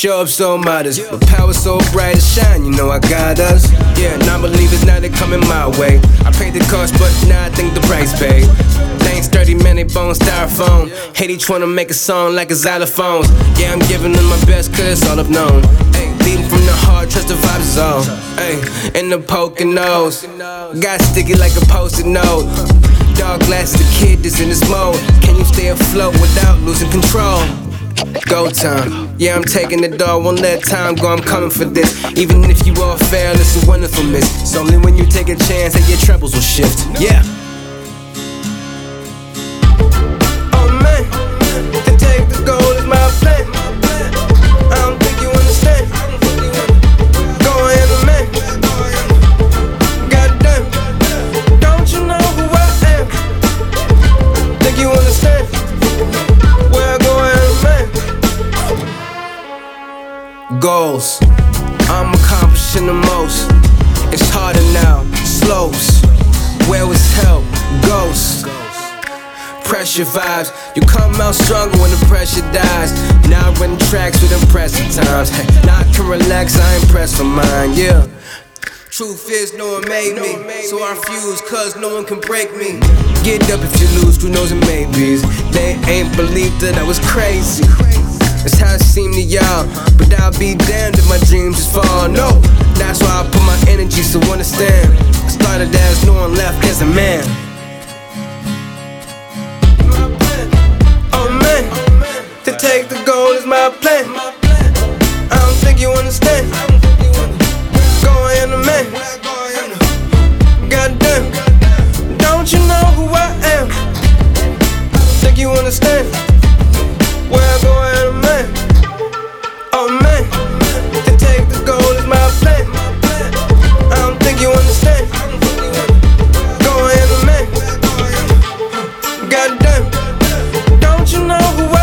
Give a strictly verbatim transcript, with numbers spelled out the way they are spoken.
show up so modest, but power so bright it shine, you know I got us. Yeah, non-believers now they coming my way. I paid the cost, but now I think the price paid. Things thirty minute bone styrofoam. Hate each one to make a song like a xylophone. Yeah, I'm giving them my best, cause it's all I've known. Ay, leading from the heart, trust the vibes is all. Ay, in the poking nose, got sticky like a post-it note. Dog glasses, the kid is in this mode. Can you stay afloat without losing control? Go time, yeah, I'm taking the dog, won't let time go, I'm coming for this. Even if you all fail, it's a wonderful miss. It's only when you take a chance that your troubles will shift. Yeah. Oh man, to take the goal is my plan. I don't think you understand. Go ahead, man. Goddamn, don't you know who I am? Think you understand? Where I go ahead, man. Goals, I'm accomplishing the most. It's harder now, slows. Where was help? Ghosts. Pressure vibes, you come out stronger when the pressure dies. Now I'm running tracks with impressive times. Hey, now I can relax, I ain't pressed for mine, yeah. Truth is, no one made me, so I refuse, cause no one can break me. Get up if you lose, who knows and maybes. They ain't believed that I was crazy. That's how it seemed to y'all, but I'll be damned if my dreams just fall. No, that's why I put my energy, so understand. I started as no one left as a man. Oh man, to take the goal is my plan. I don't think you understand. Go ahead, man. Goddamn, don't you know who I am? Think you understand? Where I go ahead, man. Oh man, to take the goal is my plan. I don't think you understand. Go ahead, man. Goddamn, don't you know who I am?